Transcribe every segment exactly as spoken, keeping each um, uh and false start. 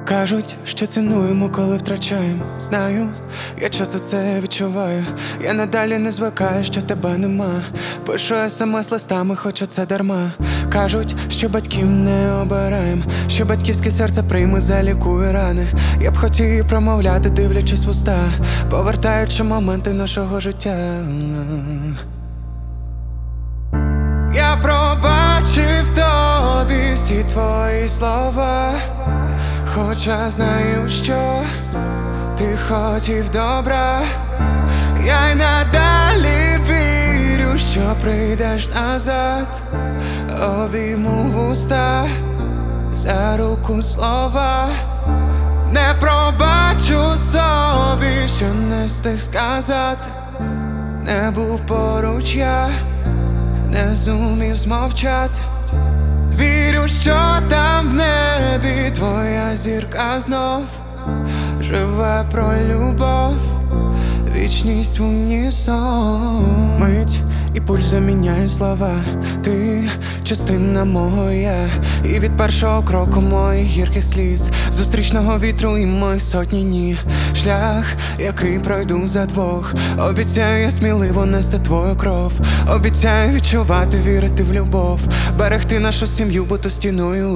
Кажуть, що цінуємо, коли втрачаємо. Знаю, я часто це відчуваю. Я надалі не звикаю, що тебе нема. Пишу смс листами, хоча це дарма. Кажуть, що батьків не обираєм, що батьківське серце прийме, залікує рани. Я б хотів промовляти, дивлячись в уста, повертаючи моменти нашого життя. Я пробачив тобі всі твої слова, хоча знаю, що ти хотів добра. Я й надалі вірю, що прийдеш назад. Обійму вуста, за руку слова. Не пробачу собі, що не встиг сказати. Не був поруч я, не зумів змовчати. Вірю, що там в небі твоя зірка знов живе про любов, вічність в унісон. Мить і пульс заміняє слова. Ти частина мого я, і від першого кроку моїх гірких сліз, зустрічного вітру і моїх сотні ні. Шлях, який пройду за двох. Обіцяю я сміливо нести твою кров. Обіцяю відчувати, вірити в любов, берегти нашу сім'ю, бути стіною.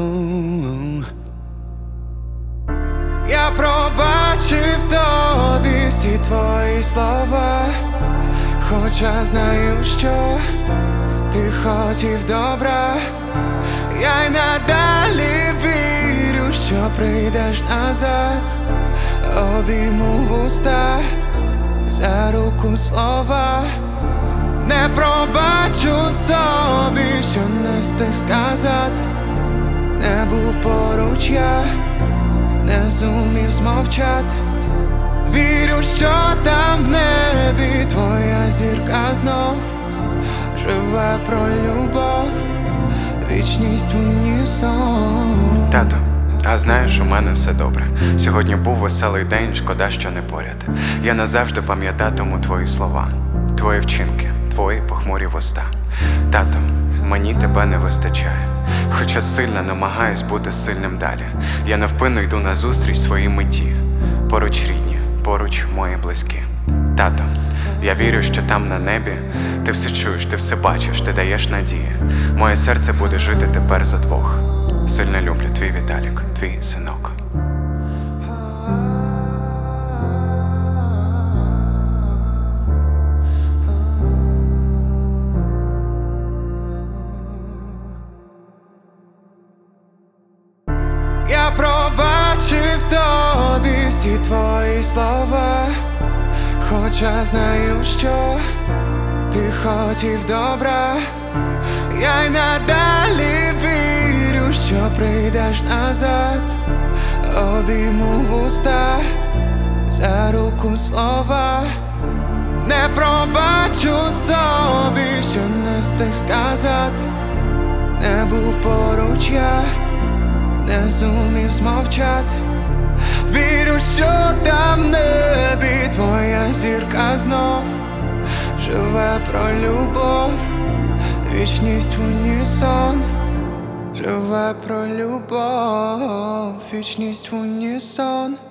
Я пробачив тобі всі твої слова, хоча знаю, що ти хотів добра. Я й надалі вірю, що прийдеш назад. Обійму вуста, за руку слова. Не пробачу собі, що не встиг сказати. Не був поруч я, не зумів змовчати. Вірю, що там в небі твоя зірка знов живе про любов, вічність в унісон. Тато, а знаєш, у мене все добре. Сьогодні був веселий день, шкода, що не поряд. Я назавжди пам'ятатиму твої слова, твої вчинки, твої похмурі вуста. Тато, мені тебе не вистачає, хоча сильно намагаюсь бути сильним далі. Я невпинно йду назустріч своїй меті. Поруч рідні, поруч мої близькі. Тато, я вірю, що там на небі ти все чуєш, ти все бачиш, ти даєш надії. Моє серце буде жити тепер за двох. Сильно люблю, твій Віталік, твій синок. Я пробачив тобі всі твої слова, хоча знаю, що ти хотів добра. Я й надалі вірю, що прийдеш назад. Обійму вуста, за руку слова. Не пробачу собі, що не встиг сказати. Не був поруч я, не зумів змовчати. Вірю, що там в небі твоя зірка знов живе про любов, вічність в унісон. Живе про любов, вічність в унісон.